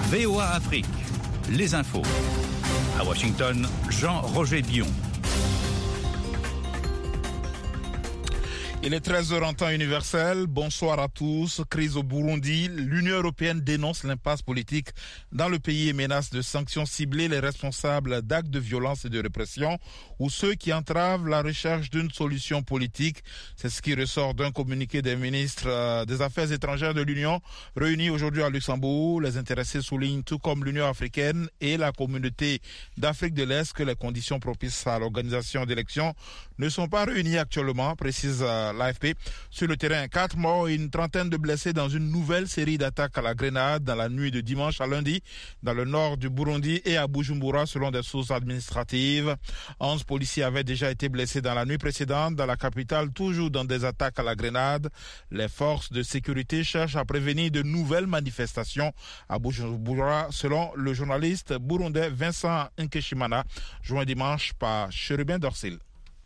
VOA Afrique, les infos. À Washington, Jean-Roger Bion. Il est 13h en temps universel. Bonsoir à tous. Crise au Burundi. L'Union européenne dénonce l'impasse politique dans le pays et menace de sanctions ciblées les responsables d'actes de violence et de répression ou ceux qui entravent la recherche d'une solution politique. C'est ce qui ressort d'un communiqué des ministres des Affaires étrangères de l'Union réunis aujourd'hui à Luxembourg. Les intéressés soulignent, tout comme l'Union africaine et la communauté d'Afrique de l'Est, que les conditions propices à l'organisation d'élections ne sont pas réunies actuellement, précise l'AFP. Sur le terrain, 4 morts et une trentaine de blessés dans une nouvelle série d'attaques à la grenade dans la nuit de dimanche à lundi dans le nord du Burundi et à Bujumbura selon des sources administratives. 11 policiers avaient déjà été blessés dans la nuit précédente dans la capitale, toujours dans des attaques à la grenade. Les forces de sécurité cherchent à prévenir de nouvelles manifestations à Bujumbura selon le journaliste burundais Vincent Nkeshimana, joint dimanche par Chérubin Dorsil.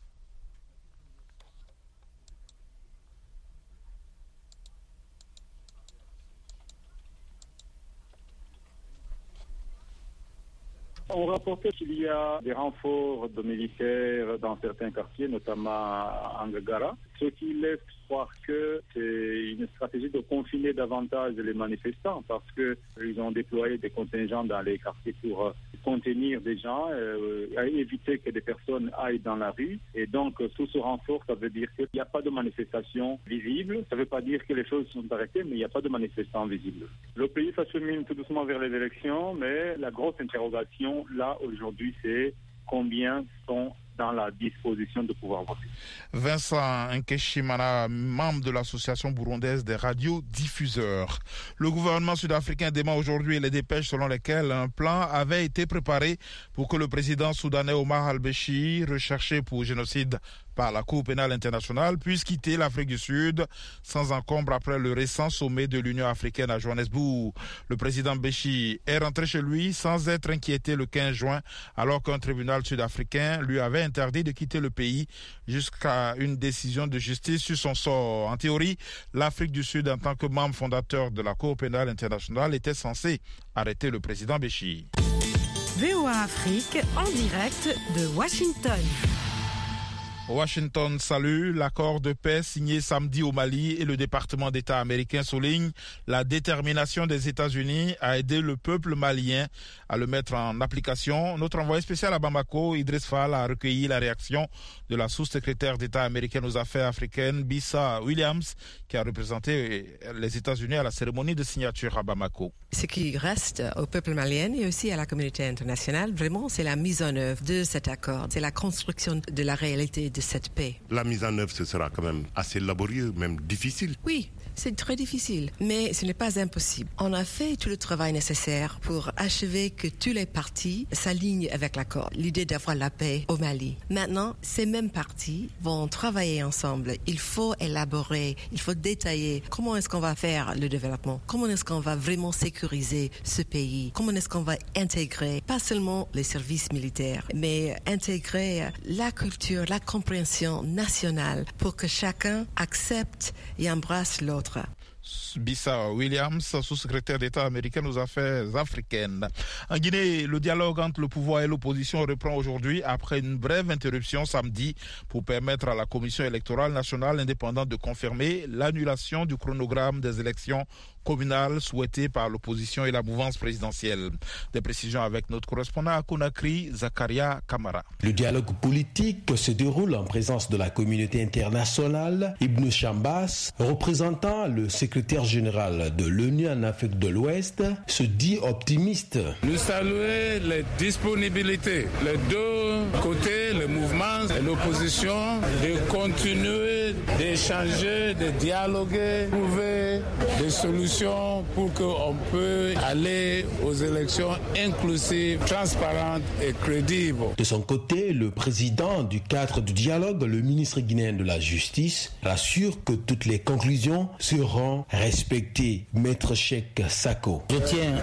On rapportait qu'il y a des renforts de militaires dans certains quartiers, notamment à Ngagara, ce qui laisse croire que c'est une stratégie de confiner davantage les manifestants parce qu'ils ont déployé des contingents dans les quartiers pour contenir des gens, éviter que des personnes aillent dans la rue. Et donc, tout ce renfort, ça veut dire qu'il n'y a pas de manifestation visible. Ça ne veut pas dire que les choses sont arrêtées, mais il n'y a pas de manifestants visibles. Le pays s'achemine tout doucement vers les élections, mais la grosse interrogation, là, aujourd'hui, c'est combien sont dans la disposition de pouvoir voter. Vincent Nkeshimana, membre de l'association burundaise des radiodiffuseurs. Le gouvernement sud-africain dément aujourd'hui les dépêches selon lesquelles un plan avait été préparé pour que le président soudanais Omar al-Béchir, recherché pour génocide par la Cour pénale internationale, puisse quitter l'Afrique du Sud sans encombre après le récent sommet de l'Union africaine à Johannesburg. Le président Béchir est rentré chez lui sans être inquiété le 15 juin, alors qu'un tribunal sud-africain lui avait interdit de quitter le pays jusqu'à une décision de justice sur son sort. En théorie, l'Afrique du Sud, en tant que membre fondateur de la Cour pénale internationale, était censée arrêter le président Béchir. VOA Afrique en direct de Washington. Washington salue l'accord de paix signé samedi au Mali et le département d'État américain souligne la détermination des États-Unis à aider le peuple malien à le mettre en application. Notre envoyé spécial à Bamako, Idriss Fall, a recueilli la réaction de la sous-secrétaire d'État américaine aux affaires africaines, Bissa Williams, qui a représenté les États-Unis à la cérémonie de signature à Bamako. Ce qui reste au peuple malien et aussi à la communauté internationale, vraiment, c'est la mise en œuvre de cet accord. C'est la construction de la réalité de cette paix. La mise en œuvre, ce sera quand même assez laborieux, même difficile. Oui, c'est très difficile, mais ce n'est pas impossible. On a fait tout le travail nécessaire pour achever que tous les partis s'alignent avec l'accord. L'idée d'avoir la paix au Mali. Maintenant, ces mêmes partis vont travailler ensemble. Il faut élaborer, il faut détailler comment est-ce qu'on va faire le développement, comment est-ce qu'on va vraiment sécuriser ce pays, comment est-ce qu'on va intégrer pas seulement les services militaires, mais intégrer la culture, la compréhension nationale pour que chacun accepte et embrasse l'autre. Bissa Williams, sous-secrétaire d'État américain aux affaires africaines. En Guinée, le dialogue entre le pouvoir et l'opposition reprend aujourd'hui après une brève interruption samedi pour permettre à la Commission électorale nationale indépendante de confirmer l'annulation du chronogramme des élections communales souhaitées par l'opposition et la mouvance présidentielle. Des précisions avec notre correspondant à Conakry, Zakaria Kamara. Le dialogue politique se déroule en présence de la communauté internationale. Ibn Chambas, représentant le secrétaire général de l'ONU en Afrique de l'Ouest, se dit optimiste. Nous saluons les disponibilités, les deux côtés, le mouvement et l'opposition, de continuer d'échanger, de dialoguer, trouver des solutions pour qu'on puisse aller aux élections inclusives, transparentes et crédibles. De son côté, le président du cadre du dialogue, le ministre guinéen de la Justice, rassure que toutes les conclusions seront respectées. Maître Cheikh Sako. Je tiens à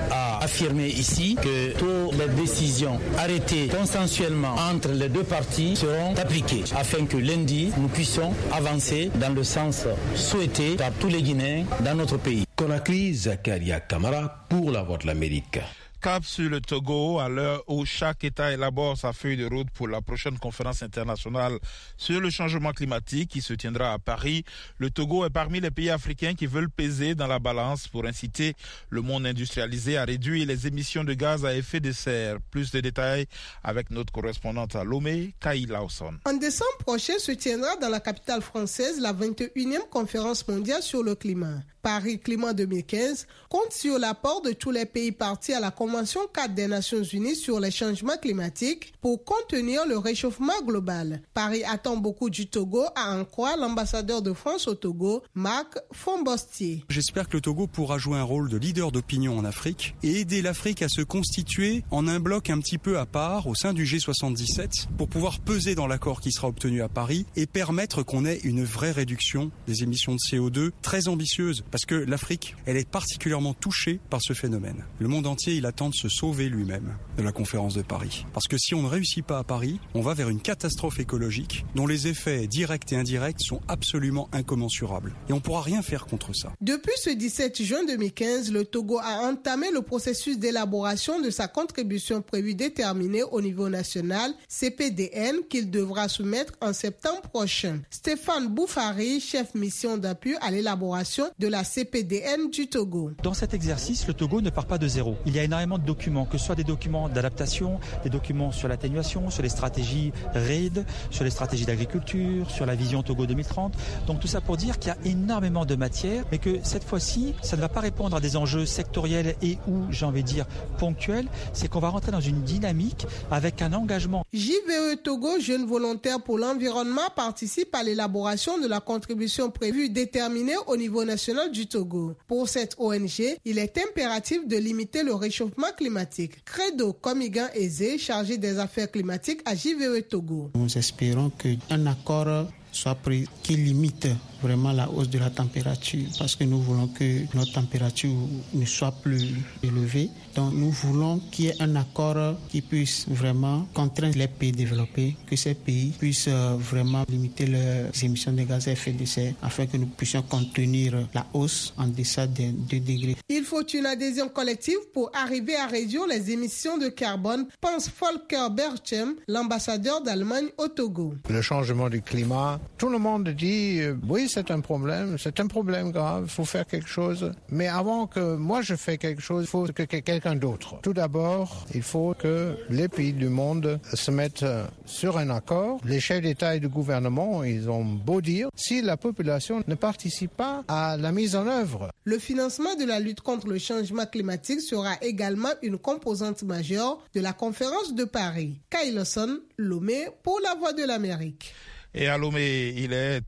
affirmer ici que toutes les décisions arrêtées consensuellement entre les deux parties seront appliquées afin que lundi, nous puissions avancer dans le sens souhaité par tous les Guinéens dans notre pays. Conakry, Zakaria Kamara pour la Voix de l'Amérique. Cap sur le Togo, à l'heure où chaque État élabore sa feuille de route pour la prochaine conférence internationale sur le changement climatique qui se tiendra à Paris. Le Togo est parmi les pays africains qui veulent peser dans la balance pour inciter le monde industrialisé à réduire les émissions de gaz à effet de serre. Plus de détails avec notre correspondante à Lomé, Kai Lawson. En décembre prochain se tiendra dans la capitale française la 21e conférence mondiale sur le climat. Paris Climat 2015 compte sur l'apport de tous les pays partis à la Convention 4 des Nations Unies sur les changements climatiques pour contenir le réchauffement global. Paris attend beaucoup du Togo, à en croire l'ambassadeur de France au Togo, Marc Fombostier. J'espère que le Togo pourra jouer un rôle de leader d'opinion en Afrique et aider l'Afrique à se constituer en un bloc un petit peu à part au sein du G77 pour pouvoir peser dans l'accord qui sera obtenu à Paris et permettre qu'on ait une vraie réduction des émissions de CO2 très ambitieuse. Parce que l'Afrique, elle est particulièrement touchée par ce phénomène. Le monde entier, il attend de se sauver lui-même de la conférence de Paris. Parce que si on ne réussit pas à Paris, on va vers une catastrophe écologique dont les effets directs et indirects sont absolument incommensurables. Et on ne pourra rien faire contre ça. Depuis ce 17 juin 2015, le Togo a entamé le processus d'élaboration de sa contribution prévue déterminée au niveau national, CPDN, qu'il devra soumettre en septembre prochain. Stéphane Boufari, chef mission d'appui à l'élaboration de la CPDN du Togo. Dans cet exercice, le Togo ne part pas de zéro. Il y a énormément de documents, que ce soit des documents d'adaptation, des documents sur l'atténuation, sur les stratégies RAID, sur les stratégies d'agriculture, sur la vision Togo 2030. Donc tout ça pour dire qu'il y a énormément de matière, mais que cette fois-ci, ça ne va pas répondre à des enjeux sectoriels et ou, j'ai envie de dire, ponctuels. C'est qu'on va rentrer dans une dynamique avec un engagement. JVE Togo, jeunes volontaires pour l'environnement, participe à l'élaboration de la contribution prévue déterminée au niveau national du Togo. Pour cette ONG, il est impératif de limiter le réchauffement climatique. Credo Komigan Eze, chargé des affaires climatiques à JVE Togo. Nous espérons qu'un accord soit pris qui limite vraiment la hausse de la température parce que nous voulons que notre température ne soit plus élevée. Donc nous voulons qu'il y ait un accord qui puisse vraiment contraindre les pays développés, que ces pays puissent vraiment limiter leurs émissions de gaz à effet de serre afin que nous puissions contenir la hausse en deçà des 2 degrés. Il faut une adhésion collective pour arriver à réduire les émissions de carbone, pense Volker Berchem, l'ambassadeur d'Allemagne au Togo. Le changement du climat, tout le monde dit oui, c'est un problème grave, il faut faire quelque chose. Mais avant que moi je fasse quelque chose, il faut que quelqu'un d'autre. Tout d'abord, il faut que les pays du monde se mettent sur un accord. Les chefs d'État et de gouvernement, ils ont beau dire, si la population ne participe pas à la mise en œuvre. Le financement de la lutte contre le changement climatique sera également une composante majeure de la conférence de Paris. Kai Lawson, Lomé, pour la Voix de l'Amérique. Et à Lomé, il est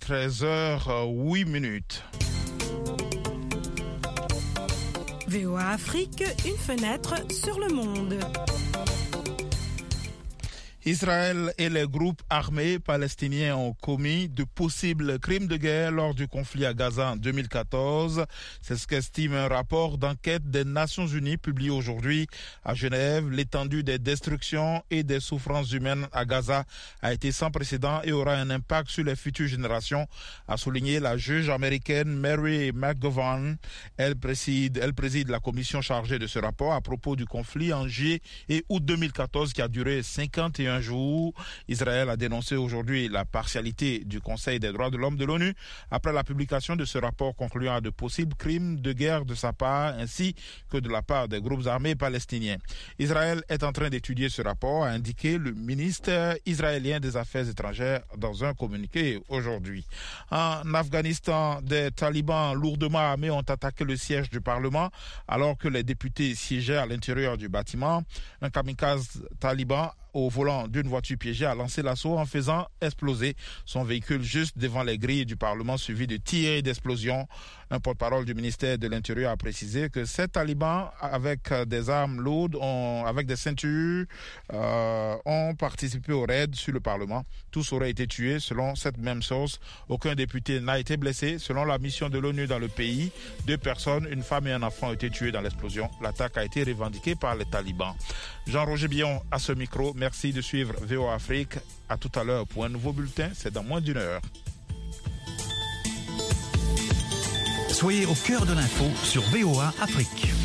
13h08. VOA Afrique, une fenêtre sur le monde. Israël et les groupes armés palestiniens ont commis de possibles crimes de guerre lors du conflit à Gaza en 2014. C'est ce qu'estime un rapport d'enquête des Nations Unies publié aujourd'hui à Genève. L'étendue des destructions et des souffrances humaines à Gaza a été sans précédent et aura un impact sur les futures générations, a souligné la juge américaine Mary McGovern. Elle préside la commission chargée de ce rapport à propos du conflit en juillet et août 2014 qui a duré 51 jours. Israël a dénoncé aujourd'hui la partialité du Conseil des droits de l'homme de l'ONU après la publication de ce rapport concluant à de possibles crimes de guerre de sa part ainsi que de la part des groupes armés palestiniens. Israël est en train d'étudier ce rapport, a indiqué le ministre israélien des Affaires étrangères dans un communiqué aujourd'hui. En Afghanistan, des talibans lourdement armés ont attaqué le siège du Parlement alors que les députés siégeaient à l'intérieur du bâtiment. Un kamikaze taliban au volant d'une voiture piégée, a lancé l'assaut en faisant exploser son véhicule juste devant les grilles du Parlement, suivi de tirs et d'explosions. Un porte-parole du ministère de l'Intérieur a précisé que ces talibans, avec des armes lourdes, avec des ceintures, ont participé au raid sur le Parlement. Tous auraient été tués selon cette même source. Aucun député n'a été blessé. Selon la mission de l'ONU dans le pays, 2 personnes, une femme et un enfant, ont été tués dans l'explosion. L'attaque a été revendiquée par les talibans. Jean-Roger Billon à ce micro. Merci de suivre VOA Afrique. À tout à l'heure pour un nouveau bulletin. C'est dans moins d'1 heure. Soyez au cœur de l'info sur VOA Afrique.